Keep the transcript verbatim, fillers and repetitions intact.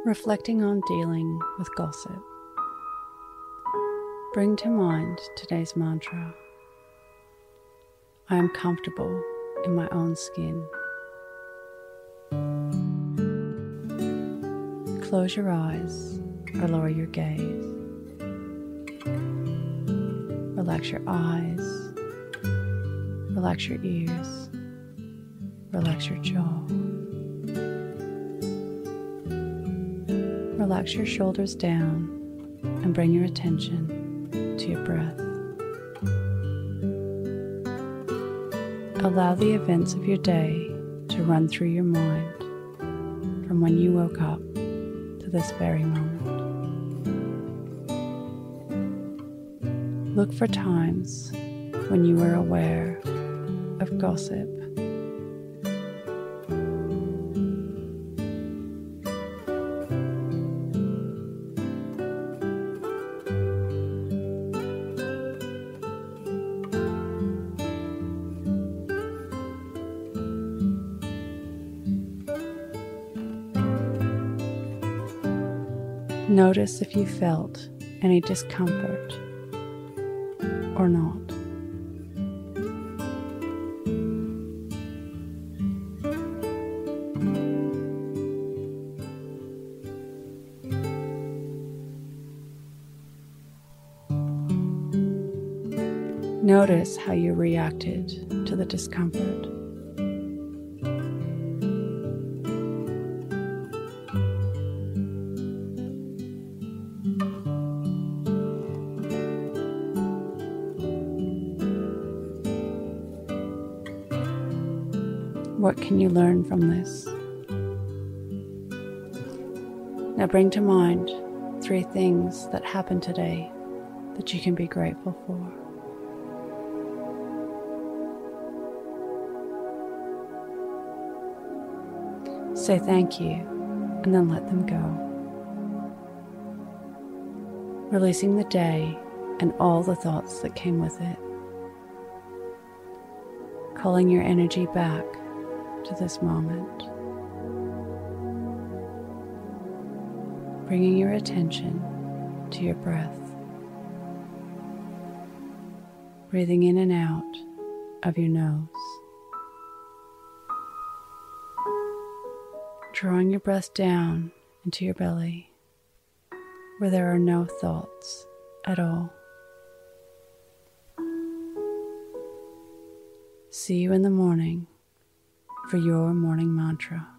Reflecting on dealing with gossip. Bring to mind today's mantra. I am comfortable in my own skin. Close your eyes or lower your gaze. Relax your eyes. Relax your ears. Relax your jaw. Relax your shoulders down and bring your attention to your breath. Allow the events of your day to run through your mind from when you woke up to this very moment. Look for times when you were aware of gossip. Notice if you felt any discomfort or not. Notice how you reacted to the discomfort. What can you learn from this? Now bring to mind three things that happened today that you can be grateful for. Say thank you and then let them go. Releasing the day and all the thoughts that came with it. Calling your energy back to this moment. Bringing your attention to your breath. Breathing in and out of your nose. Drawing your breath down into your belly where there are no thoughts at all. See you in the morning for your morning mantra.